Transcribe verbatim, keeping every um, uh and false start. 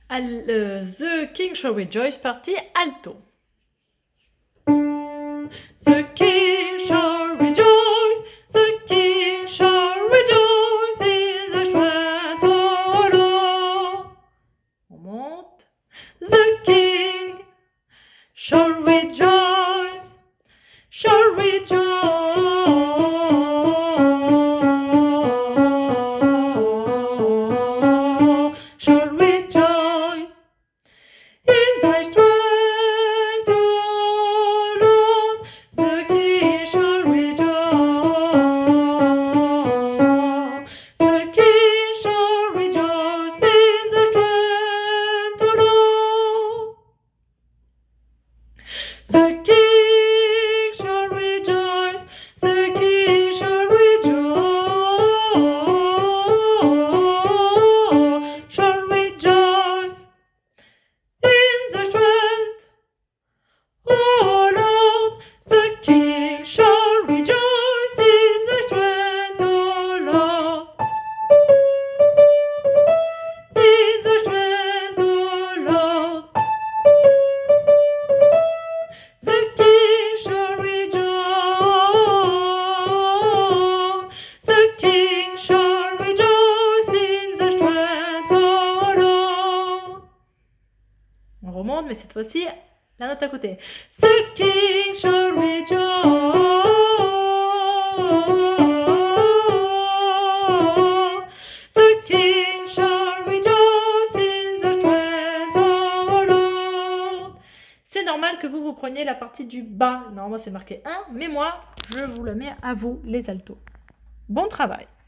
Al- euh, The King shall rejoice, partie alto. The king shall rejoice, the king shall rejoice in the strength of the Lord. On monte. The king shall rejoice, shall rejoice, shall rejoice in thy strength, O Lord. The king shall rejoice, the king shall rejoice in the strength, O Lord. The king shall rejoice, the king shall rejoice, shall rejoice in the strength, O Lord. The king shall rejoice in the strength, O Lord. In the strength, O Lord. The king shall rejoice, the king shall rejoice in the strength, O Lord. On remonte, mais cette fois-ci, la note à côté. The king shall rejoice, the king shall rejoice in the strength, O Lord. C'est normal que vous vous preniez la partie du bas. Normalement, c'est marqué un, mais moi, je vous la mets à vous, les altos. Bon travail!